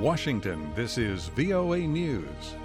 Washington, this is VOA News.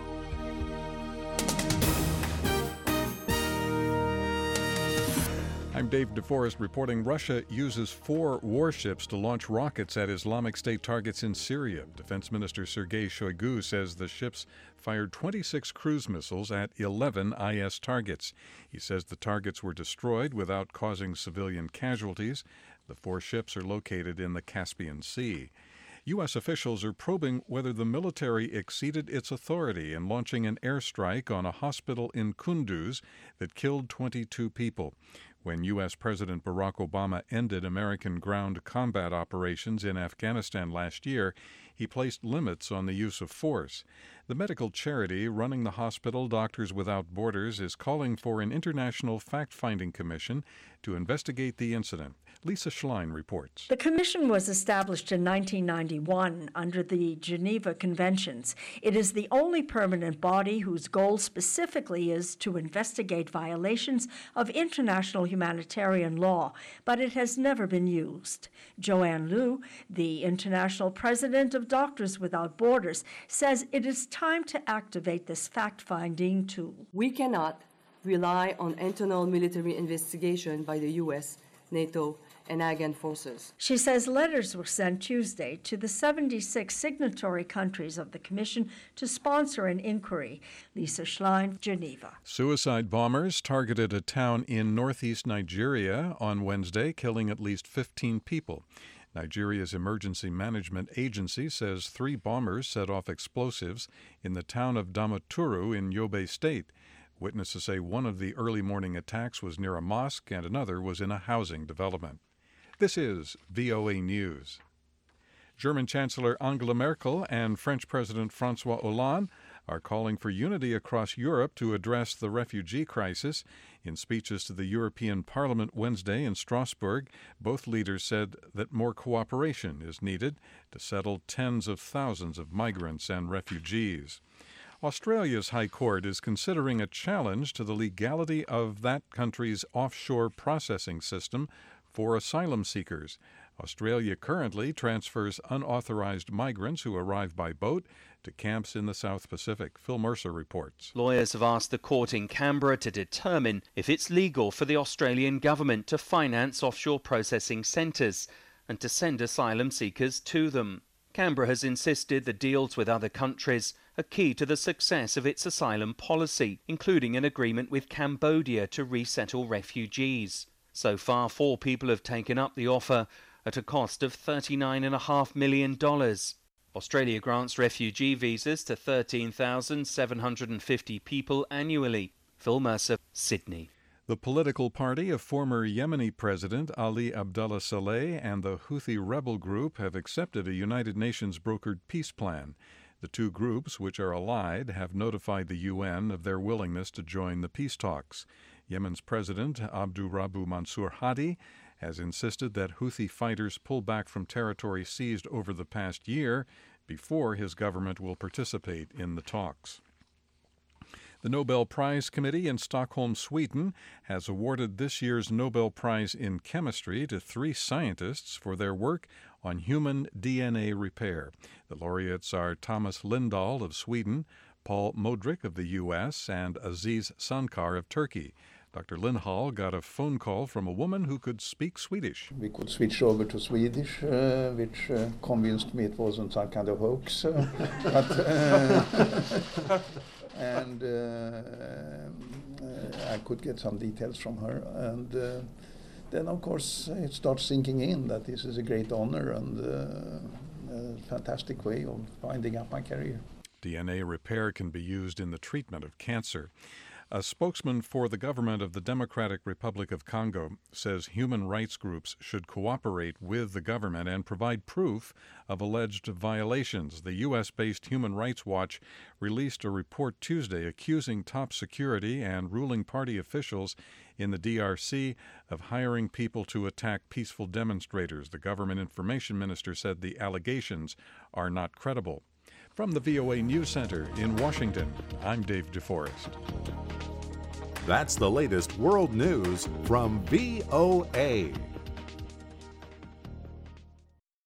I'm Dave DeForest reporting Russia uses 4 warships to launch rockets at Islamic State targets in Syria. Defense Minister Sergei Shoigu says the ships fired 26 cruise missiles at 11 IS targets. He says the targets were destroyed without causing civilian casualties. The 4 ships are located in the Caspian Sea. U.S. officials are probing whether the military exceeded its authority in launching an airstrike on a hospital in Kunduz that killed 22 people. When U.S. President Barack Obama ended American ground combat operations in Afghanistan last year, he placed limits on the use of force. The medical charity running the hospital, Doctors Without Borders, is calling for an international fact-finding commission to investigate the incident. Lisa Schlein reports. The commission was established in 1991 under the Geneva Conventions. It is the only permanent body whose goal specifically is to investigate violations of international humanitarian law, but it has never been used. Joanne Liu, the international president of Doctors Without Borders, says it is time to activate this fact-finding tool. We cannot rely on internal military investigation by the U.S., NATO, and Afghan forces. She says letters were sent Tuesday to the 76 signatory countries of the Commission to sponsor an inquiry. Lisa Schlein, Geneva. Suicide bombers targeted a town in northeast Nigeria on Wednesday, killing at least 15 people. Nigeria's Emergency Management Agency says 3 bombers set off explosives in the town of Damaturu in Yobe State. Witnesses say one of the early morning attacks was near a mosque and another was in a housing development. This is VOA News. German Chancellor Angela Merkel and French President François Hollande are calling for unity across Europe to address the refugee crisis. In speeches to the European Parliament Wednesday in Strasbourg, both leaders said that more cooperation is needed to settle tens of thousands of migrants and refugees. Australia's High Court is considering a challenge to the legality of that country's offshore processing system for asylum seekers. Australia currently transfers unauthorized migrants who arrive by boat to camps in the South Pacific. Phil Mercer reports. Lawyers have asked the court in Canberra to determine if it's legal for the Australian government to finance offshore processing centres and to send asylum seekers to them. Canberra has insisted that deals with other countries are key to the success of its asylum policy, including an agreement with Cambodia to resettle refugees. So far, 4 people have taken up the offer at a cost of $39.5 million. Australia grants refugee visas to 13,750 people annually. Phil Mercer, Sydney. The political party of former Yemeni President Ali Abdullah Saleh and the Houthi rebel group have accepted a United Nations brokered peace plan. The 2 groups, which are allied, have notified the UN of their willingness to join the peace talks. Yemen's President Abdurabu Mansur Hadi has insisted that Houthi fighters pull back from territory seized over the past year before his government will participate in the talks. The Nobel Prize Committee in Stockholm, Sweden, has awarded this year's Nobel Prize in Chemistry to 3 scientists for their work on human DNA repair. The laureates are Thomas Lindahl of Sweden, Paul Modric of the U.S., and Aziz Sankar of Turkey. Dr. Lindahl got a phone call from a woman who could speak Swedish. We could switch over to Swedish, which convinced me it wasn't some kind of hoax. And I could get some details from her. And then, of course, it starts sinking in that this is a great honor and a fantastic way of winding up my career. DNA repair can be used in the treatment of cancer. A spokesman for the government of the Democratic Republic of Congo says human rights groups should cooperate with the government and provide proof of alleged violations. The U.S.-based Human Rights Watch released a report Tuesday accusing top security and ruling party officials in the DRC of hiring people to attack peaceful demonstrators. The government information minister said the allegations are not credible. From the VOA News Center in Washington, I'm Dave DeForest. That's the latest world news from VOA.